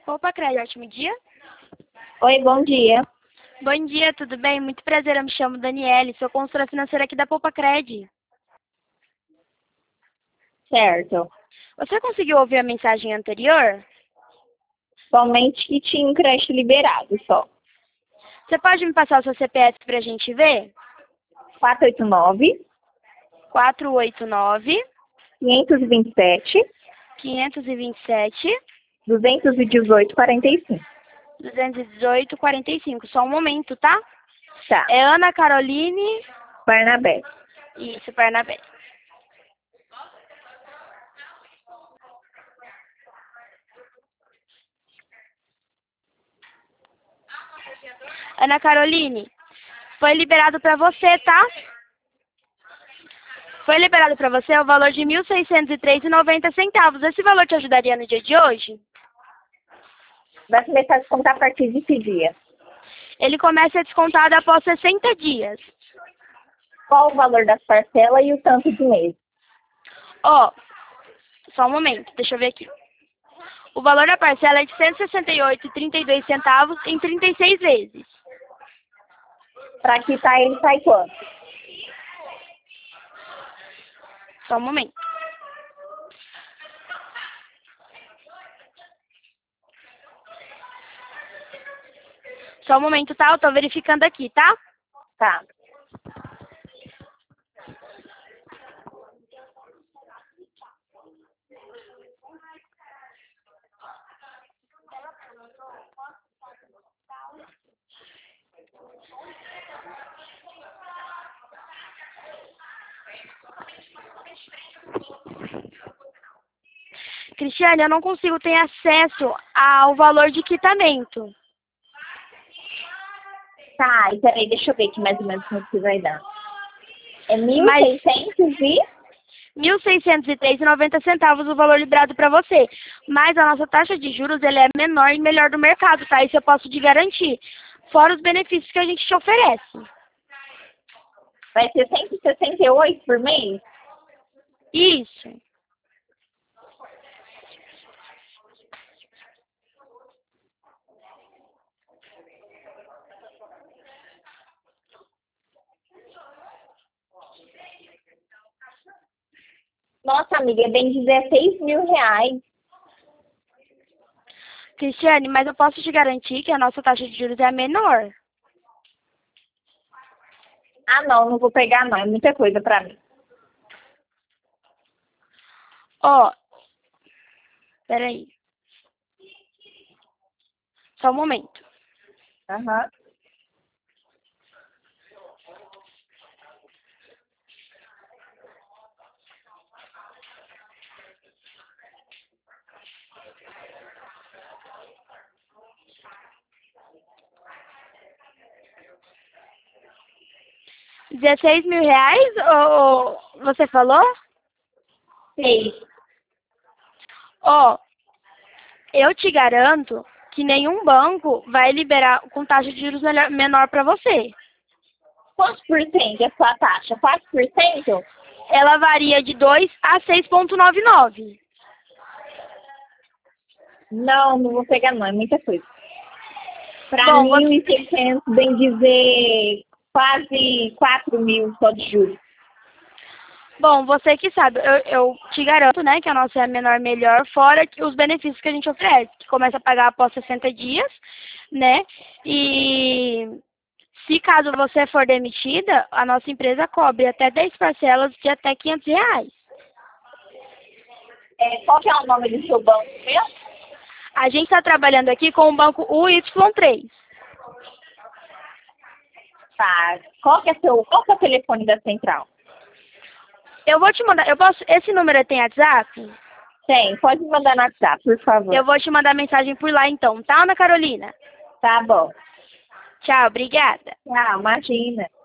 Opa, Crédito, ótimo dia. Oi, bom dia. Bom dia, tudo bem? Muito prazer, eu me chamo Daniele, sou consultora financeira aqui da Poupa Cred. Certo. Você conseguiu ouvir a mensagem anterior? Somente que tinha um crédito liberado só. Você pode me passar o seu CPF para a gente ver? 489 489 527 527 218 45. 218 45. Só um momento, tá? Tá. É Ana Caroline. Barnabé. Isso, Barnabé. Ana Caroline, foi liberado para você, tá? Foi liberado para você o valor de R$ 1.603,90. Esse valor te ajudaria no dia de hoje? Vai começar a descontar a partir de que dia? Ele começa a descontar após 60 dias. Qual o valor das parcelas e o tanto de mês? Ó, só um momento, deixa eu ver aqui. O valor da parcela é de R$ 168,32 em 36 vezes. Para quitar ele sai quanto? Só um momento. Só um momento, tá? Eu tô verificando aqui, tá? Tá. Cristiane, eu não consigo ter acesso ao valor de quitamento. Tá, e peraí, deixa eu ver aqui mais ou menos quanto que vai dar. É Mas 1.600 e... R$ 1.603,90 o valor liberado para você. Mas a nossa taxa de juros ela é menor e melhor do mercado, tá? Isso eu posso te garantir. Fora os benefícios que a gente te oferece. Vai ser 168 por mês? Isso. Nossa, amiga, é bem R$ 16.000. Cristiane, mas eu posso te garantir que a nossa taxa de juros é a menor. Ah, não vou pegar não, é muita coisa pra mim. Ó, peraí. Só um momento. Aham. R$ 16.000 ou você falou? Sei. Ó, eu te garanto que nenhum banco vai liberar com taxa de juros menor para você. Quantos por cento é a sua taxa? 4%? Ela varia de 2 a 6,99. Não vou pegar não, é muita coisa. Pra Bom, 1.600, bem dizer, quase 4.000 só de juros. Bom, você que sabe, eu te garanto, né, que a nossa é a menor melhor, fora que os benefícios que a gente oferece, que começa a pagar após 60 dias, né, e se caso você for demitida, a nossa empresa cobre até 10 parcelas de até R$ 500. Qual que é o nome do seu banco mesmo? A gente está trabalhando aqui com o banco UY3. Tá. Qual que é o telefone da central? Eu vou te mandar, esse número tem WhatsApp? Tem, pode me mandar no WhatsApp, por favor. Eu vou te mandar mensagem por lá então, tá, Ana Carolina? Tá bom. Tchau, obrigada. Tchau, imagina.